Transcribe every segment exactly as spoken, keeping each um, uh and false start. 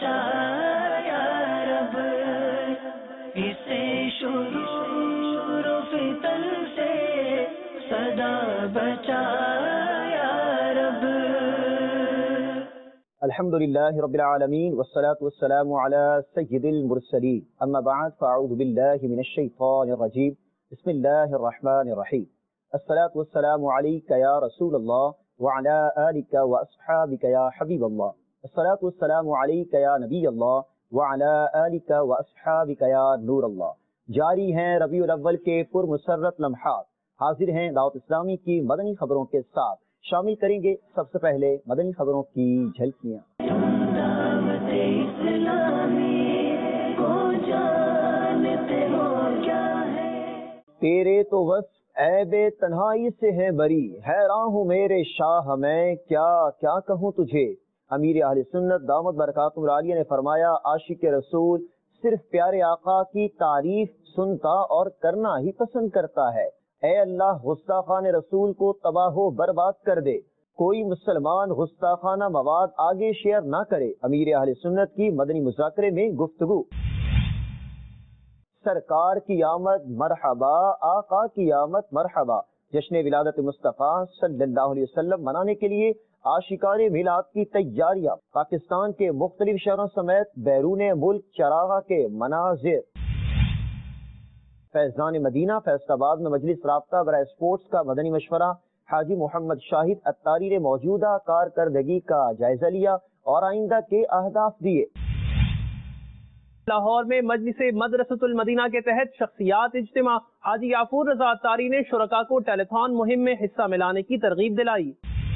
بچا یا رب، اسے شرور و فتن سے صدا بچا یا رب۔ الحمد للہ رب العالمین والصلاة والسلام علی سید المرسلین، اما بعد فاعوذ باللہ من الشیطان الرجیم، بسم اللہ الرحمن الرحیم۔ الصلاة والسلام علیک یا رسول اللہ وعلی آلک واصحابک یا حبیب اللہ، الصلاة والسلام علیک یا نبی اللہ وعلی آلک واصحابک یا نور اللہ۔ جاری ہیں ربیع الاول کے پرمسرت لمحات، حاضر ہیں دعوت اسلامی کی مدنی خبروں کے ساتھ، شامل کریں گے سب سے پہلے مدنی خبروں کی جھلکیاں۔ دعوت اسلامی کو جانتے ہو کیا ہے؟ تیرے تو وصف عیب تنہائی سے ہے بری، حیران ہوں میرے شاہ میں کیا کیا کہوں تجھے۔ امیر اہل سنت دامت برکاتہ العالیہ نے فرمایا، عاشق رسول صرف پیارے آقا کی تعریف سنتا اور کرنا ہی پسند کرتا ہے۔ اے اللہ گستاخان رسول کو تباہ و برباد کر دے، کوئی مسلمان گستاخانہ مواد آگے شیئر نہ کرے۔ امیر اہل سنت کی مدنی مذاکرے میں گفتگو۔ سرکار کی آمد مرحبا، آقا کی آمد مرحبا۔ جشن ولادت مصطفیٰ صلی اللہ علیہ وسلم منانے کے لیے عاشقان میلاد کی تیاریاں، پاکستان کے مختلف شہروں سمیت بیرون ملک چراغاں کے مناظر۔ فیضان مدینہ فیصل آباد میں مجلس رابطہ برائے اسپورٹس کا مدنی مشورہ، حاجی محمد شاہد اتاری نے موجودہ کارکردگی کا جائزہ لیا اور آئندہ کے اہداف دیے۔ لاہور میں مجلس مدرسۃ المدینہ کے تحت شخصیات اجتماع، حاجی یافور رضا اتاری نے شرکاء کو ٹیلیتھون مہم میں حصہ ملانے کی ترغیب دلائی۔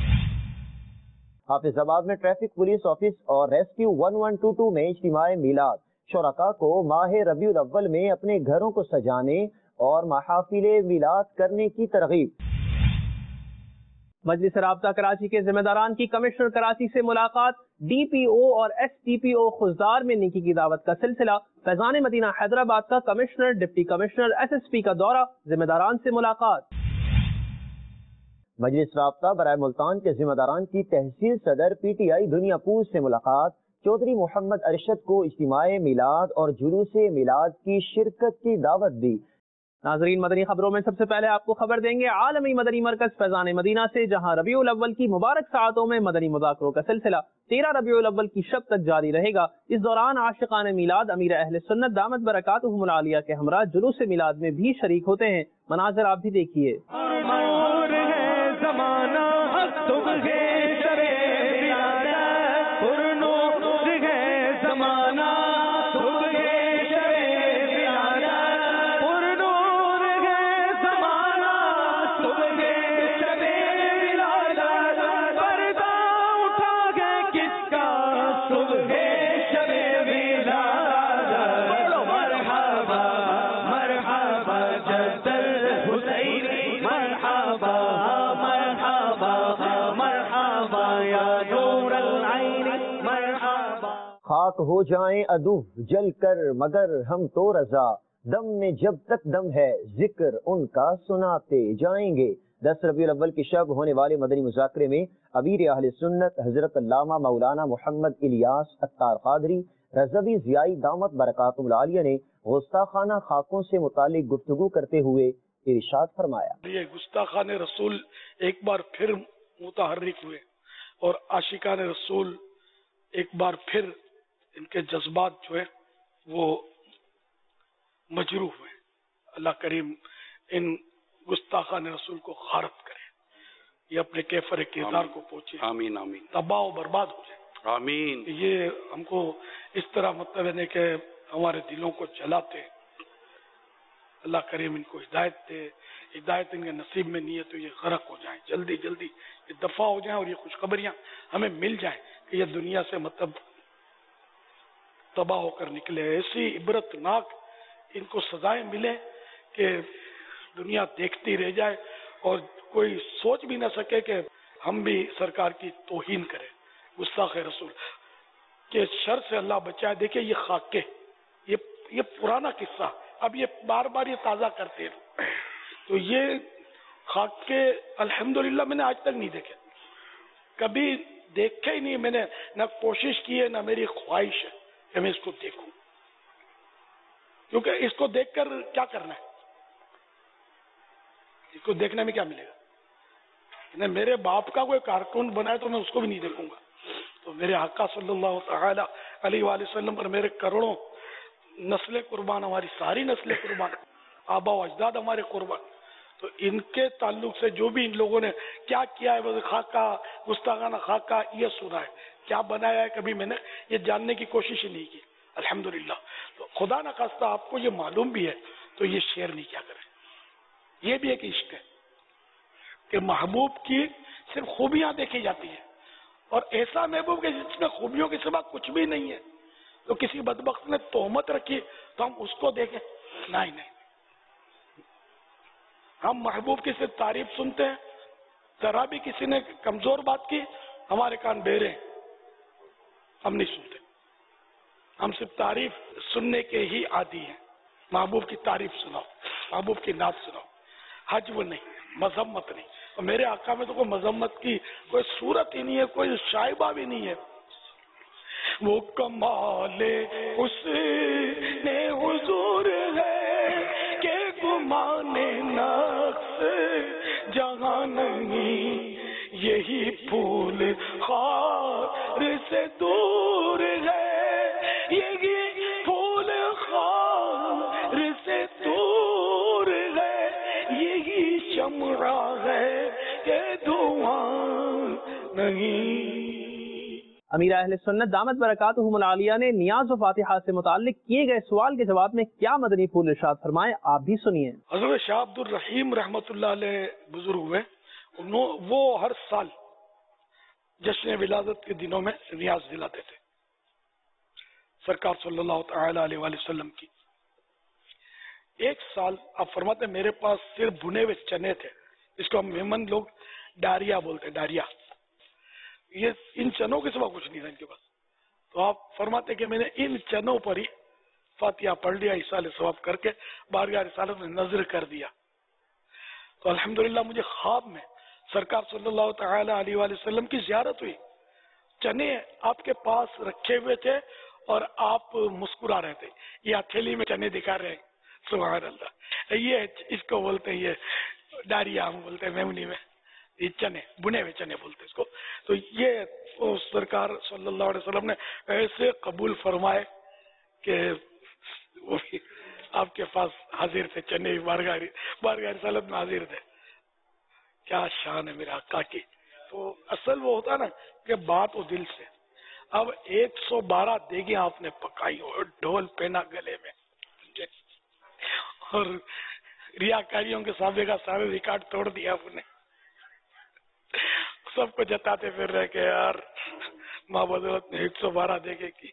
حافظ آباد میں ٹریفک پولیس آفس اور rescue one one two two میں اجتماع میلاد، شرکاء کو ماہ ربیع الاول میں اپنے گھروں کو سجانے اور محافل میلاد کرنے کی ترغیب۔ مجلس رابطہ کراچی کے ذمہ داران کی کمشنر کراچی سے ملاقات، ڈی پی او اور S T P O Khuzdar میں نیکی کی دعوت کا سلسلہ، فیضان مدینہ حیدرآباد کا commissioner deputy commissioner S S P کا دورہ، ذمہ داران سے ملاقات۔ مجلس رابطہ برائے ملتان کے ذمہ داران کی تحصیل صدر پی ٹی آئی دنیا پور سے ملاقات، چودھری محمد ارشد کو اجتماع میلاد اور جلوس میلاد کی شرکت کی دعوت دی۔ ناظرین، مدنی خبروں میں سب سے پہلے آپ کو خبر دیں گے عالمی مدنی مرکز فیضان مدینہ سے، جہاں ربیع الاول کی مبارک ساعتوں میں مدنی مذاکروں کا سلسلہ تیرہ ربیع الاول کی شب تک جاری رہے گا۔ اس دوران عاشقان میلاد امیر اہل سنت دامت برکاتہم العالیہ کے ہمراہ جلوس میلاد میں بھی شریک ہوتے ہیں۔ مناظر آپ بھی دیکھیے۔ خاک ہو جائیں عدو جل کر مگر ہم تو رضا، دم میں جب تک دم ہے ذکر ان کا سناتے جائیں گے۔ دس ربیع الاول کی شب ہونے والے مدنی مذاکرے میں امیر اہل سنت حضرت علامہ مولانا محمد الیاس اتار قادری رضوی ضیائی دامت برکاتہم العالیہ نے گستاخانہ خاکوں سے متعلق گفتگو کرتے ہوئے ارشاد فرمایا، یہ گستاخان رسول ایک بار پھر متحرک ہوئے اور عاشقان رسول ایک بار پھر ان کے جذبات جو ہے وہ مجروح ہوئے۔ اللہ کریم ان گستاخان رسول کو غارت کرے، یہ اپنے کیفر کردار کو پہنچے، آمین آمین، تباہ و برباد ہو جائے، آمین۔ یہ ہم کو اس طرح مطلب ہے کہ ہمارے دلوں کو جلاتے، اللہ کریم ان کو ہدایت دے، ہدایت ان کے نصیب میں نہیں ہے تو یہ غرق ہو جائیں، جلدی جلدی یہ دفع ہو جائیں اور یہ خوشخبریاں ہمیں مل جائیں کہ یہ دنیا سے مطلب تباہ ہو کر نکلے، ایسی عبرتناک ان کو سزائیں ملے کہ دنیا دیکھتی رہ جائے اور کوئی سوچ بھی نہ سکے کہ ہم بھی سرکار کی توہین کریں۔ گستاخ رسول کے شر سے اللہ بچائے۔ دیکھیں یہ خاکے، یہ یہ پرانا قصہ، اب یہ بار بار یہ تازہ کرتے ہیں، تو یہ خاکے الحمدللہ میں نے آج تک نہیں دیکھے، کبھی دیکھے ہی نہیں، میں نے نہ کوشش کی ہے نہ میری خواہش ہے کہ میں اس کو دیکھوں، کیونکہ اس کو دیکھ کر کیا کرنا ہے، اس کو دیکھنے میں کیا ملے گا؟ نہیں، میرے باپ کا کوئی کارٹون بنائے تو میں اس کو بھی نہیں دیکھوں گا. تو میرے آقا صلی اللہ تعالی علیہ وآلہ وسلم پر میرے کروڑوں نسلیں قربان، ہماری ساری نسلیں قربان، آبا و اجداد ہمارے قربان. تو ان کے تعلق سے جو بھی ان لوگوں نے کیا کیا ہے، وہ خاکہ گستاخانہ خاکہ یہ سنا ہے، کیا بنایا ہے کبھی میں نے یہ جاننے کی کوشش ہی نہیں کی الحمدللہ. تو خدا نہ خواستہ آپ کو یہ معلوم بھی ہے تو یہ شیئر نہیں کیا کریں. یہ بھی ایک عشق ہے کہ محبوب کی صرف خوبیاں دیکھی جاتی ہیں، اور ایسا محبوب کہ جس میں خوبیوں کے سوا کچھ بھی نہیں ہے. تو کسی بدبخت نے تہمت رکھی تو ہم اس کو دیکھیں؟ نہیں نہیں، ہم محبوب کی صرف تعریف سنتے ہیں. ذرا بھی کسی نے کمزور بات کی ہمارے کان بہرے ہیں، ہم نہیں سنتے. ہم صرف تعریف سننے کے ہی عادی ہیں. محبوب کی تعریف سناؤ، محبوب کی نعت سناؤ، حجب نہیں، مذمت نہیں. اور میرے آقا میں تو کوئی مذمت کی کوئی صورت ہی نہیں ہے، کوئی شائبہ بھی نہیں ہے. وہ کمال حسن حضور ہے کہ گمان نقص جہاں نہیں، یہی پھول خار سے دور ہے، یہی پھول خار سے دور ہے، یہی شمع ہے کہ دھواں نہیں. امیر اہل سنت دامت برکاتہم العالیہ نے نیاز و فاتحہ سے متعلق کیے گئے سوال کے جواب میں کیا مدنی پھول ارشاد فرمائے، آپ بھی سنیے. حضرت شاہ عبد الرحیم رحمۃ اللہ علیہ بزرگ ہوئے، وہ ہر سال جشن ولادت کے دنوں میں نیاز دلاتے تھے سرکار صلی اللہ تعالی علیہ وآلہ وسلم کی. ایک سال آپ فرماتے ہیں میرے پاس صرف بھنے ہوئے چنے تھے، اس کو ہم میمن لوگ ڈاریا بولتے، ڈاریا. یہ ان چنوں کے سوا کچھ نہیں تھا ان کے پاس. تو آپ فرماتے کہ میں نے ان چنوں پر ہی فاتحہ پڑھ لیا، ایصال ثواب کر کے بارگاہ رسالت میں نظر کر دیا. تو الحمدللہ مجھے خواب میں سرکار صلی اللہ تعالی علیہ وآلہ وسلم کی زیارت ہوئی. چنے آپ کے پاس رکھے ہوئے تھے اور آپ مسکرا رہے تھے، یہ ہتھیلی میں چنے دکھا رہے ہیں. سبحان اللہ. یہ اس کو بولتے ہیں، یہ ڈاریا ہم بولتے ہیں میمنی میں، یہ چنے بنے ہوئے چنے بولتے اس کو. تو یہ سرکار صلی اللہ علیہ وسلم نے ایسے قبول فرمائے کہ وہ آپ کے پاس حاضر تھے، چنے بارگاہ بارگاہ رسالت میں حاضر تھے. کیا شان ہے میرے آقا کی. تو اصل وہ ہوتا نا کہ بات وہ دل سے. اب ایک سو بارہ دیگیں آپ نے پکائی اور ڈھول پہنا گلے میں، اور ریاکاریوں کے سامنے کا سارے ریکارڈ توڑ دیا آپ نے. سب کو جتاتے پھر رہے کہ یار ماں بدولت نے ایک سو بارہ دیگے کی،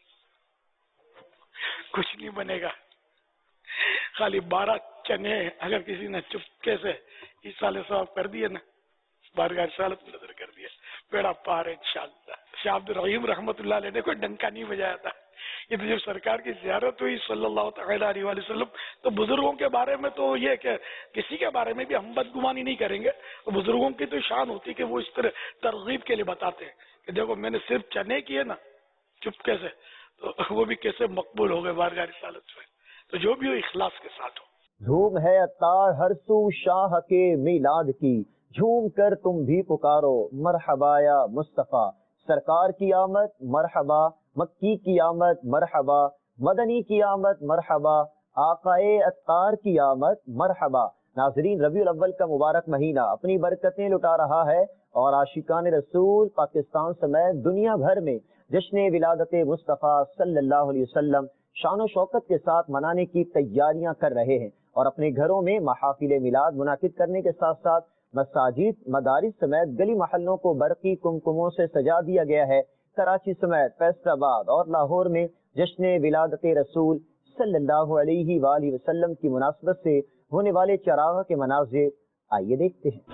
کچھ نہیں بنے گا. خالی بارہ چنے اگر کسی نے چپکے سے ایصال ثواب کر دیے نا، بارگاہ رسالت میں نظر کر دیا، بیڑا پار ہے انشاءاللہ. شاہ عبد الرحیم رحمۃ اللہ علیہ نے کوئی ڈنکا نہیں بجایا تھا. یہ تو جب سرکار کی زیارت ہوئی صلی اللہ تعالی علیہ وآلہ وسلم، تو بزرگوں کے بارے میں تو یہ کہ کسی کے بارے میں بھی ہم بدگمانی نہیں کریں گے. بزرگوں کی تو شان ہوتی کہ وہ اس طرح ترغیب کے لیے بتاتے ہیں کہ دیکھو میں نے صرف چنے کیے نا چپکے سے، تو وہ بھی کیسے مقبول ہو گئے بارگاہ رسالت میں. تو جو بھی ہو اخلاص کے ساتھ ہو. دھوم ہے عطار ہر سو شاہ کے میلاد کی، جھوم کر تم بھی پکارو مرحبا یا مصطفیٰ. سرکار کی آمد مرحبا، مکی کی آمد مرحبا، مدنی کی آمد مرحبا، آقائے عطار کی آمد مرحبا. ناظرین، ربیع الاول کا مبارک مہینہ اپنی برکتیں لٹا رہا ہے اور عاشقان رسول پاکستان سمیت دنیا بھر میں جشن ولادت مصطفیٰ صلی اللہ علیہ وسلم شان و شوکت کے ساتھ منانے کی تیاریاں کر رہے ہیں، اور اپنے گھروں میں محافل میلاد منعقد کرنے کے ساتھ ساتھ مساجد، مدارس سمیت گلی محلوں کو برقی کمکموں سے سجا دیا گیا ہے. کراچی سمیت فیصل آباد اور لاہور میں جشن ولادت رسول صلی اللہ علیہ وآلہ وسلم کی مناسبت سے ہونے والے چراغ کے مناظر آئیے دیکھتے ہیں.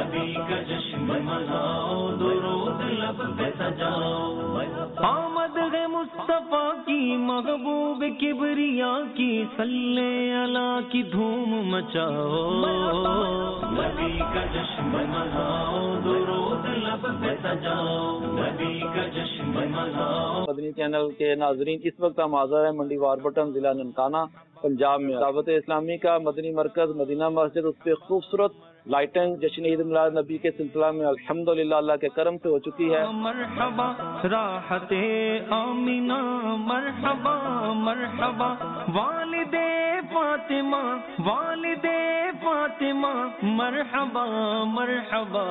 آمد شوق مصطفیٰ کی محبوب کبریا کی صلی اللہ کی دھوم مچاؤ نبی کا جشن مناؤ درود لب پہ سجاؤ نبی کا جشن مناؤ. مدنی چینل کے ناظرین، اس وقت ہم حاضر ہیں منڈی واربٹن ضلع ننکانہ پنجاب میں. دعوت اسلامی کا مدنی مرکز مدینہ مسجد، اس پہ خوبصورت لائٹنگ جشن عید میلاد نبی کے سلسلہ میں الحمدللہ اللہ کے کرم سے ہو چکی ہے. مرحبا راحت آمینہ مرحبا مرحبا والد فاطمہ والد فاطمہ مرحبا مرحبا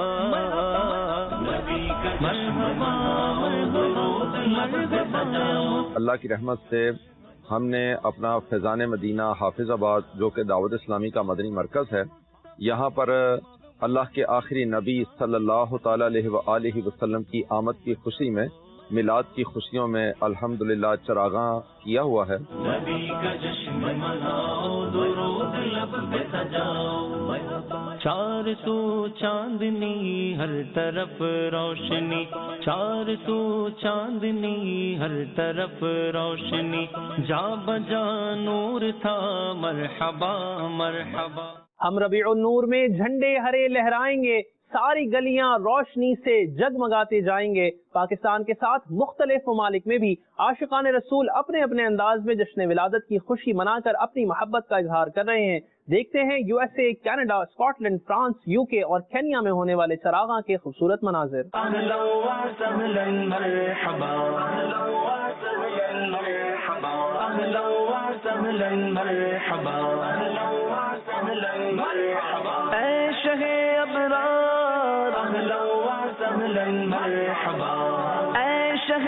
مرحبا اللہ کی رحمت سے ہم نے اپنا فیضان مدینہ حافظ آباد، جو کہ دعوت اسلامی کا مدنی مرکز ہے، یہاں پر اللہ کے آخری نبی صلی اللہ تعالی علیہ وآلہ وسلم کی آمد کی خوشی میں، میلاد کی خوشیوں میں الحمدللہ چراغاں کیا ہوا ہے. چار سو چاندنی ہر طرف روشنی، چار سو چاندنی ہر طرف روشنی، جا بجا نور تھا مرحبا مرحبا. ہم ربیع النور میں جھنڈے ہرے لہرائیں گے، ساری گلیاں روشنی سے جگمگاتے جائیں گے. پاکستان کے ساتھ مختلف ممالک میں بھی عاشقان رسول اپنے اپنے انداز میں جشن ولادت کی خوشی منا کر اپنی محبت کا اظہار کر رہے ہیں. دیکھتے ہیں U S A, Canada, Scotland, France, U K اور کینیا میں ہونے والے چراغاں کے خوبصورت مناظر. اے شہ ابرار اہلا و سہلا مرحبا، اے شہ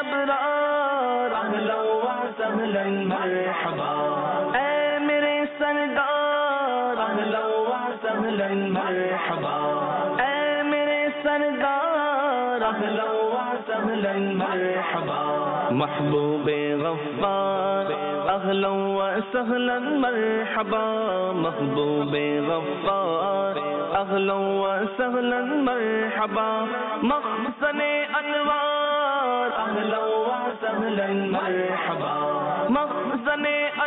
ابرار اہلا و سہلا مرحبا، اے میرے سردار اہلا و سہلا مرحبا، اے میرے سردار اہلا و سہلا مرحبا. محبوب غفار اہلا و سہلا مرحبا، محبوب غفار اہلا و سہلا مرحبا، مخزن انوار اہلا و سہلا مرحبا، مخزن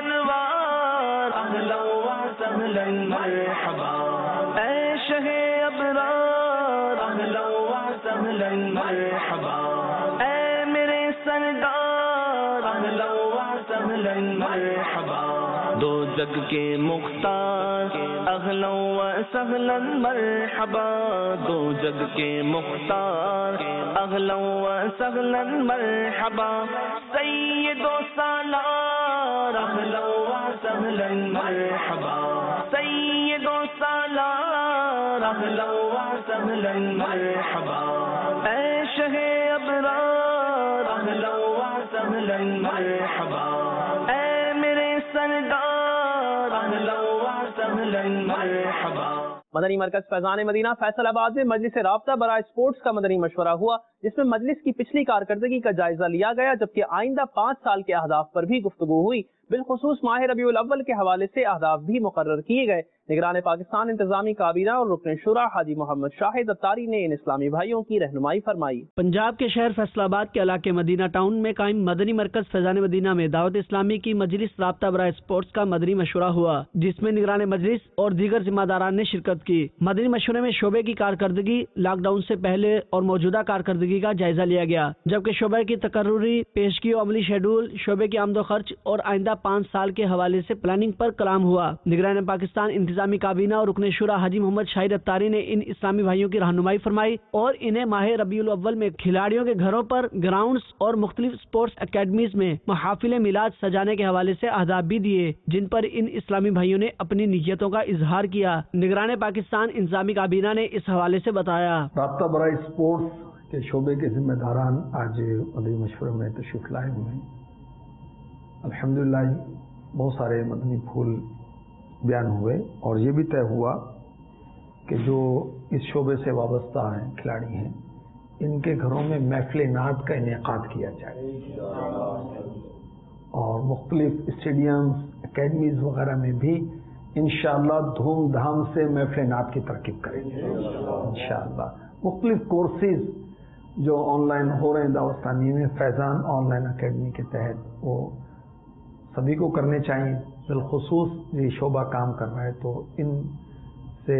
انوار اہلا و سہلا مرحبا، اے شہ ابرار اہلا و سہلا مرحبا، اے میرے سردار اہلا و سہلا مرحبا. دو جگ کے مختار اہلا و سہلا مرحبا، دو جگ کے مختار اہلا و سہلا مرحبا، سید و سالار اہلا و سہلا مرحبا، سید و سالار اہلا و سہلا مرحبا، اے شہ ابرار اہلا و سہلا مرحبا، اے میرے سردار اہلا و سہلا مرحبا. مدنی مرکز فیضان مدینہ فیصل آباد میں مجلس رابطہ برائے اسپورٹس کا مدنی مشورہ ہوا، جس میں مجلس کی پچھلی کارکردگی کا جائزہ لیا گیا، جبکہ آئندہ پانچ سال کے اہداف پر بھی گفتگو ہوئی. بالخصوص ماہ ربیع الاول کے حوالے سے اہداف بھی مقرر کیے گئے. نگران پاکستان انتظامی کابینہ اور رکن شورا حاجی محمد شاہد اتاری نے ان اسلامی بھائیوں کی رہنمائی فرمائی. پنجاب کے شہر فیصل آباد کے علاقے مدینہ ٹاؤن میں قائم مدنی مرکز فیضان مدینہ میں دعوت اسلامی کی مجلس رابطہ برائے اسپورٹس کا مدنی مشورہ ہوا، جس میں نگران مجلس اور دیگر ذمہ داران نے شرکت کی. مدنی مشورے میں شعبے کی کارکردگی، لاک ڈاؤن سے پہلے اور موجودہ کارکردگی کا جائزہ لیا گیا، جبکہ شعبے کی تقرری پیشگی و عملی شیڈول، شعبے کی آمد و خرچ اور آئندہ پانچ سال کے حوالے سے پلاننگ پر کلام ہوا. نگران پاکستان انتظامی کابینہ اور رکن شورا حاجی محمد شاہد اتاری نے ان اسلامی بھائیوں کی رہنمائی فرمائی اور انہیں ماہ ربیع الاول میں کھلاڑیوں کے گھروں پر گراؤنڈز اور مختلف اسپورٹس اکیڈمیز میں محافل میلاد سجانے کے حوالے سے اہداف بھی دیے، جن پر ان اسلامی بھائیوں نے اپنی نیتوں کا اظہار کیا. نگران پاکستان انتظامی کابینہ نے اس حوالے سے بتایا. رابطہ برائے اسپورٹس کے شعبے کے ذمہ داران آج مدنی مشورے میں تشریف لائے ہوئے ہیں. الحمدللہ بہت سارے مدنی پھول بیان ہوئے اور یہ بھی طے ہوا کہ جو اس شعبے سے وابستہ ہیں کھلاڑی ہیں، ان کے گھروں میں محفل نعت کا انعقاد کیا جائے اور مختلف اسٹیڈیمز، اکیڈمیز وغیرہ میں بھی انشاءاللہ دھوم دھام سے محفل نعت کی ترکیب کریں گے. انشاءاللہ مختلف کورسز जो ऑनलाइन हो रहे हैं दावत इस्लामी में फैज़ान ऑनलाइन अकेडमी के तहत, वो सभी को करने चाहिए। बिलखुसूस ये शोबा काम कर रहा है तो इन से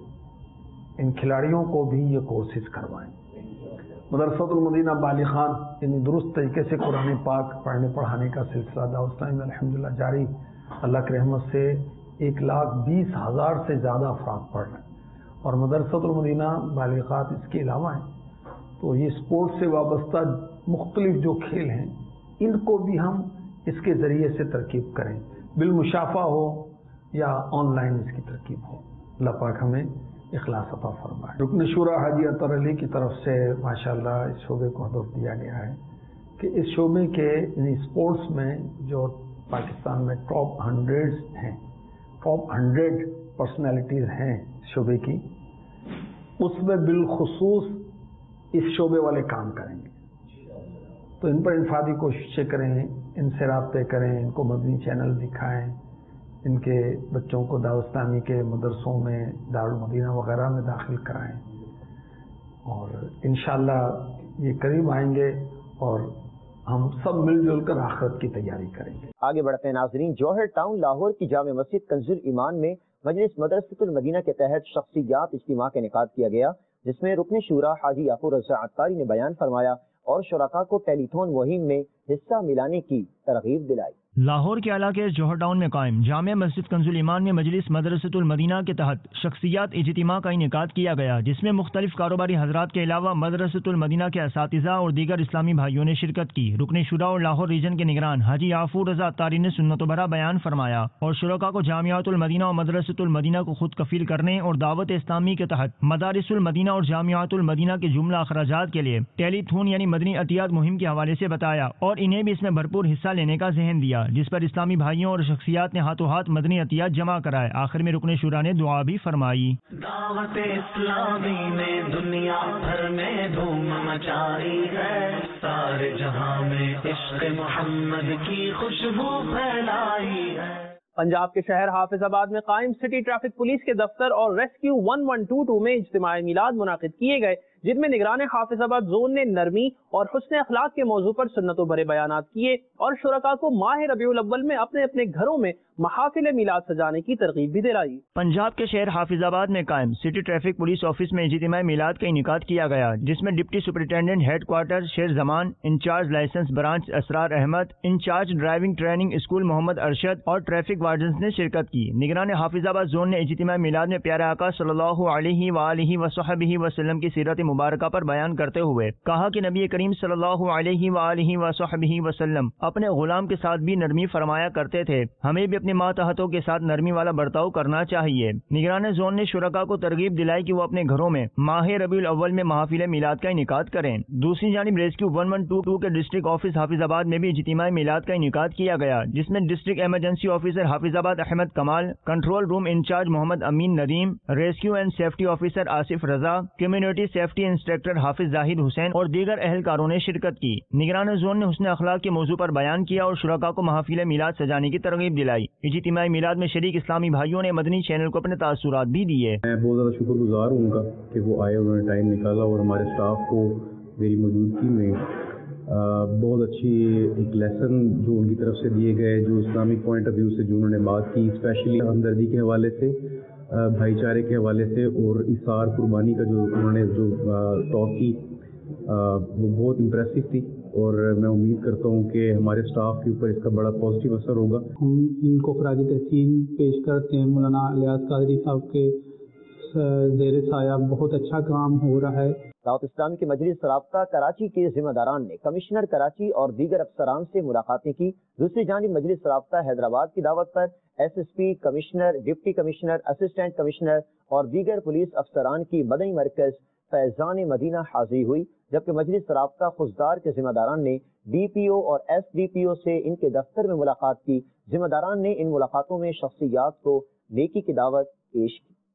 इन खिलाड़ियों को भी ये कोर्सेज करवाएं। मदरसतुल मदीना बालिग़ान यानी दुरुस्त तरीके से कुरान पाक पढ़ने पढ़ाने का सिलसिला दावत इस्लामी में अल्हम्दुलिल्लाह जारी। अल्लाह की रहमत से एक लाख बीस हज़ार से ज़्यादा अफराद पढ़ रहे हैं और मदरसतुल मदीना बालिग़ात इसके अलावा हैं। तो ये स्पोर्ट्स से वाबस्ता मुख्तलिफ जो खेल हैं इनको भी हम इसके ज़रिए से तरकीब करें, बिलमुशाफा हो या ऑनलाइन इसकी तरकीब हो। अल्लाह पाक हमें इखलास अता फरमाए। रुकन शुरा हाजी अतर अली की तरफ से माशाअल्लाह इस शोबे को हदफ दिया गया है कि इस शोबे के यानी स्पोर्ट्स में जो पाकिस्तान में टॉप हंड्रेड हैं, टॉप हंड्रेड पर्सनैलिटीज़ हैं शोबे की, उसमें बिलखुसूस इस शोबे वाले काम करेंगे। तो इन पर इनफादी कोशिशें करें, इनसे राब्ते करें, इनको मदनी चैनल दिखाएं, इनके बच्चों को दावत इस्लामी के मदरसों में दारुल मदीना वगैरह में दाखिल कराएं और इंशाअल्लाह ये करीब आएंगे और हम सब मिलजुल कर आखिरत की तैयारी करेंगे। आगे बढ़ते हैं नाजरीन। जौहर टाउन लाहौर की जामे मस्जिद कंजुल ईमान में मजलिस मदरसतुल मदीना के तहत शख्सियात इज्तिमा का इनेकाद किया गया, जिसमें रुकन शुरा हाजी याकूब रज़ा अत्तारी ने बयान फरमाया और शुरका को टेलीथॉन मुहिम में हिस्सा मिलाने की तरगीब दिलाई। लाहौर के इलाके जौहर टाउन में कायम जामे मस्जिद कंजुल ईमान में मजलिस मदरसतुल मदीना के तहत शख्सियात इज्तिमा का इनेकाद किया गया, जिसमें मुख्तलिफ कारोबारी हजरात के अलावा मदरसतुल मदीना के असातिज़ा और दीगर इस्लामी भाइयों ने शिरकत की। रुकन शुरा और लाहौर रीजन के निगरान हाजी याकूब रज़ा अत्तारी ने सुन्नत भरा बयान फरमाया और शुरका को जामियातुल मदीना और मदरसतुल मदीना को खुद कफील करने और दावत इस्लामी के तहत मदारिसुल मदीना और जामियातुल मदीना के जुमला अखराजात के लिए टेलीथॉन यानी मदनी अतियात मुहिम के हवाले से बताया और इन्हें भी इसमें भरपूर हिस्सा लेने का ज़हन दिया, जिस पर इस्लामी भाइयों और शख्सियात ने हाथों हाथ मदनी अतियात जमा कराए। आखिर में रुकन शुरा ने दुआ भी फरमाई। दावत इस्लामी में दुनिया भर में धूम मचाई है, सारे जहां में इश्क़ मोहम्मद की खुशबू फैलाई है। पंजाब के शहर हाफिजाबाद में कायम सिटी ट्रैफिक पुलिस के दफ्तर और rescue one one two two में इज्तिमाई मिलाद मुनाकिद किए गए, जिनमें निगरान हाफिजाबाद जोन ने नरमी और हुस्न अखलाक के मौजू पर सुन्नतों भरे बयानात किए और शुरका को माह रबीउल अव्वल में अपने अपने घरों में महाफिल मिलाद सजाने की तरगीब भी दिलाई। पंजाब के शहर हाफिजाबाद में कायम सिटी ट्रैफिक पुलिस ऑफिस में इज्तिमाई मिलाद का इनेकाद किया गया, जिसमें deputy superintendent headquarter Sher Zaman, incharge license branch Asrar Ahmad, incharge driving training school Mohammad Arshad और ट्रैफिक वार्डन ने शिरकत की। निगरान हाफिजाबाद जोन ने इज्तिमाई मिलाद में प्यारे आका सल्लल्लाहु अलैहि वालिहि वसहबिहि वसल्लम की सीरत मुबारका पर बयान करते हुए कहा कि नबी करीम सल्लल्लाहु अलैहि वालिहि वसहबिहि वसल्लम अपने गुलाम के साथ भी नरमी फरमाया करते थे, हमें भी अपने मातहतों के साथ नरमी वाला बर्ताव करना चाहिए। निगरान जोन ने शुरका को तरगीब दिलाई कि वो अपने घरों में माह रबीउल अव्वल में महफिल मिलाद का इनेकाद करें। दूसरी जानिब rescue one one two two के डिस्ट्रिक्ट ऑफिस हाफिजाबाद में भी इज्तिमाई मिलाद का इनेकाद किया गया, जिसमें district emergency officer Hafizabad Ahmad Kamal, control room incharge Mohammad Amin Nadeem, rescue and safety officer Asif Raza, community safety instructor Hafiz Zahid Hussain और दीगर अहलकारों ने शिरकत की। निगरान जोन ने हुस्न अखलाक के मौजू पर बयान किया और शुरका को महफिल मिलाद सजाने की तरगीब दिलाई। इज्तिमाई मिलाद में शरीक इस्लामी भाइयों ने मदनी चैनल को अपने तासुरात भी दिए। मैं बहुत ज़्यादा शुक्रगुजार हूँ उनका कि वो आए, उन्होंने टाइम निकाला और हमारे स्टाफ को मेरी मौजूदगी में आ, बहुत अच्छी एक लेसन जो उनकी तरफ से दिए गए, जो इस्लामिक पॉइंट ऑफ व्यू से जो उन्होंने बात की, स्पेशली हमदर्दी के हवाले से, भाईचारे के हवाले से और इसार कुर्बानी का जो उन्होंने जो टॉक की वो बहुत इम्प्रेसिव थी और मैं उम्मीद करता हूँ कि हमारे स्टाफ के ऊपर इसका बड़ा पॉजिटिव असर होगा। हम इनको खराज तहसीन पेश करते हैं। मौलाना लियाज़ कादरी साहब के ज़ेर साया बहुत अच्छा काम हो रहा है। दावत इस्लामी की मजलिस राब्ता कराची के जिम्मेदारान ने कमिश्नर कराची और दीगर अफसरान से मुलाकातें की। दूसरी जानिब मजलिस राब्ता हैदराबाद की दावत पर S S P, commissioner, deputy commissioner, assistant commissioner और दीगर पुलिस अफसरान की मदनी मरकज फैजान मदीना हाजिरी हुई, जबकि मजलिस राब्ता खुजदार के जिम्मेदारान ने डी पी ओ और एस डी पी ओ से इनके दफ्तर में मुलाकात की। जिम्मेदारान ने इन मुलाकातों में शख्सियात को नेकी की दावत पेश की।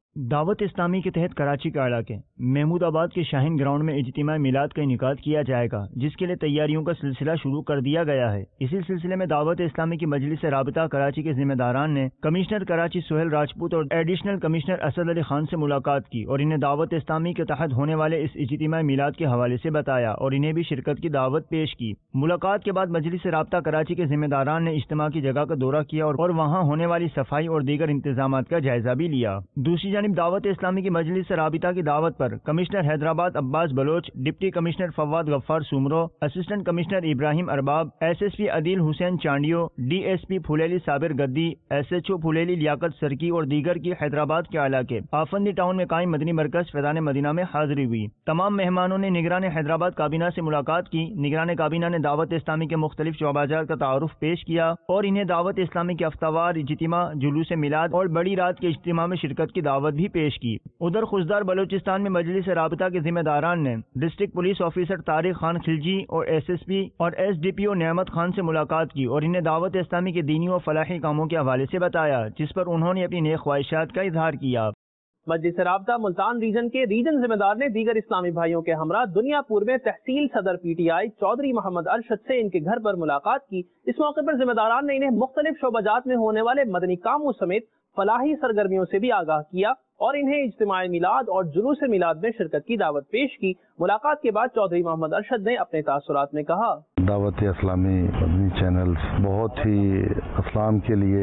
دعوت اسلامی کے تحت کراچی کے علاقے محمود آباد کے شاہین گراؤنڈ میں اجتماع میلاد کا انعقاد کیا جائے گا، جس کے لیے تیاریوں کا سلسلہ شروع کر دیا گیا ہے۔ اسی سلسلے میں دعوت اسلامی کی مجلس رابطہ کراچی کے ذمہ داران نے کمشنر کراچی سہیل راجپوت اور ایڈیشنل کمشنر اسد علی خان سے ملاقات کی اور انہیں دعوت اسلامی کے تحت ہونے والے اس اجتماع میلاد کے حوالے سے بتایا اور انہیں بھی شرکت کی دعوت پیش کی۔ ملاقات کے بعد مجلس رابطہ کراچی کے ذمہ داران نے اجتماع کی جگہ کا دورہ کیا اور وہاں ہونے والی صفائی اور دیگر انتظامات کا جائزہ بھی لیا۔ دوسری جانب دعوت اسلامی کی مجلس رابطہ کی دعوت پر commissioner Hyderabad Abbas Baloch, deputy commissioner Fawad Ghaffar Soomro, assistant commissioner Ibrahim Arbab, S S P Adeel Hussain Chandio, D S P Phuleli Sabir Gaddi, S H O پھولیلی لیاقت سرکی اور دیگر کی حیدرآباد کے علاقے آفندی ٹاؤن میں قائم مدنی مرکز فیضان مدینہ میں حاضری ہوئی۔ تمام مہمانوں نے نگران حیدرآباد کابینہ سے ملاقات کی۔ نگران کابینہ نے دعوت اسلامی کے مختلف شعبہ جات کا تعارف پیش کیا اور انہیں دعوت اسلامی کے ہفتہ اجتماع، جلوس میلاد اور بڑی رات کے اجتماع میں شرکت کی دعوت بھی پیش کی۔ ادھر خوزدار بلوچستان میں مجلس رابطہ کے ذمہ داران نے district police officer Tariq Khan Khilji اور ایس ایس پی اور ایس ڈی پی او نعمت خان سے ملاقات کی اور انہیں دعوت اسلامی کے دینی و فلاحی کاموں کے حوالے سے بتایا، جس پر انہوں نے اپنی نیک خواہشات کا اظہار کیا۔ مجلس رابطہ ملتان ریجن کے ریجن ذمہ دار نے دیگر اسلامی بھائیوں کے ہمراہ دنیا پور میں تحصیل صدر P T I Chaudhry Muhammad Arshad سے ان کے گھر پر ملاقات کی۔ اس موقع پر ذمہ داران نے انہیں مختلف شعبہ جات میں ہونے والے مدنی کاموں سمیت فلاحی سرگرمیوں سے بھی آگاہ کیا اور انہیں اجتماع میلاد اور جلوس میلاد میں شرکت کی دعوت پیش کی۔ ملاقات کے بعد چودھری محمد ارشد نے اپنے تاثرات میں کہا، دعوت اسلامی مدنی چینلز بہت ہی اسلام کے لیے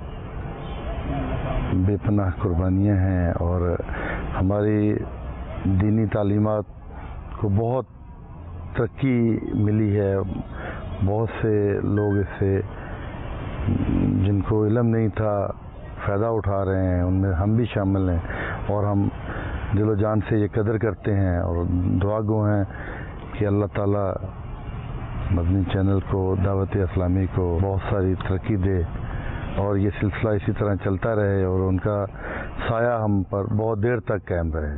بے پناہ قربانیاں ہیں اور ہماری دینی تعلیمات کو بہت ترقی ملی ہے۔ بہت سے لوگ اس سے جن کو علم نہیں تھا فائدہ اٹھا رہے ہیں، ان میں ہم بھی شامل ہیں اور ہم دل و جان سے یہ قدر کرتے ہیں اور دعا گو ہیں کہ اللہ تعالیٰ مدنی چینل کو، دعوت اسلامی کو بہت ساری ترقی دے اور یہ سلسلہ اسی طرح چلتا رہے اور ان کا سایہ ہم پر بہت دیر تک قائم رہے۔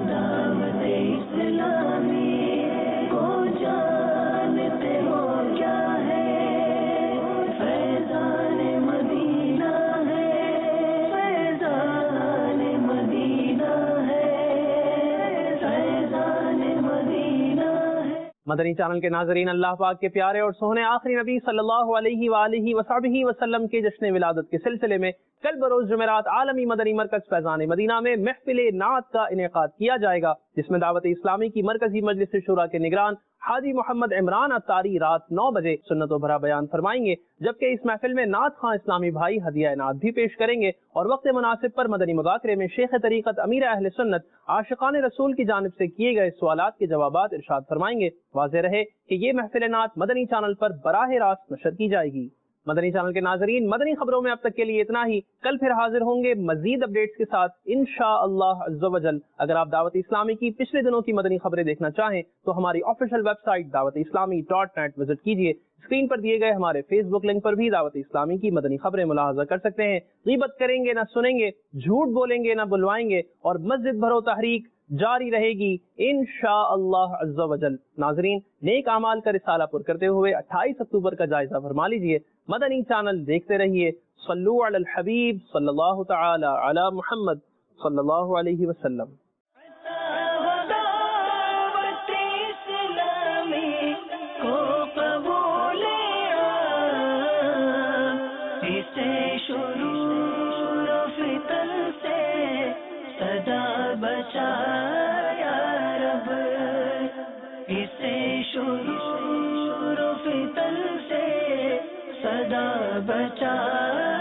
مدنی چینل کے ناظرین، اللہ پاک کے پیارے اور سونے آخری نبی صلی اللہ علیہ وآلہ وصحبہ وسلم کے جشن ولادت کے سلسلے میں کل بروز جمعرات عالمی مدنی مرکز فیضان مدینہ میں محفل نعت کا انعقاد کیا جائے گا، جس میں دعوت اسلامی کی مرکزی مجلس شورا کے نگران حاجی محمد عمران اتاری رات نو بجے سنت و بھرا بیان فرمائیں گے، جبکہ اس محفل میں نعت خواں اسلامی بھائی ہدیہ نعت بھی پیش کریں گے اور وقت مناسب پر مدنی مذاکرے میں شیخ طریقت امیر اہل سنت عاشقان رسول کی جانب سے کیے گئے سوالات کے جوابات ارشاد فرمائیں گے۔ واضح رہے کہ یہ محفل نعت مدنی چینل پر براہ راست نشر کی جائے گی۔ مدنی چینل کے ناظرین، مدنی خبروں میں اب تک کے لیے اتنا ہی۔ کل پھر حاضر ہوں گے مزید اپڈیٹس کے ساتھ انشاءاللہ عز و جل۔ اگر آپ دعوت اسلامی کی پچھلے دنوں کی مدنی خبریں دیکھنا چاہیں تو ہماری official web site Dawat Islami dot net visit کیجیے۔ اسکرین پر دیے گئے ہمارے فیس بک لنک پر بھی دعوت اسلامی کی مدنی خبریں ملاحظہ کر سکتے ہیں۔ غیبت کریں گے نہ سنیں گے، جھوٹ بولیں گے نہ بلوائیں گے اور مسجد بھرو تحریک جاری رہے گی انشاءاللہ عز و جل۔ ناظرین، نیک اعمال کا رسالہ پر کرتے ہوئے اٹھائیس اکتوبر کا جائزہ فرما لیجئے۔ مدنی چینل دیکھتے رہیے۔ صلو علی الحبیب صلی اللہ تعالی علی محمد صلی اللہ علیہ وسلم۔ بچا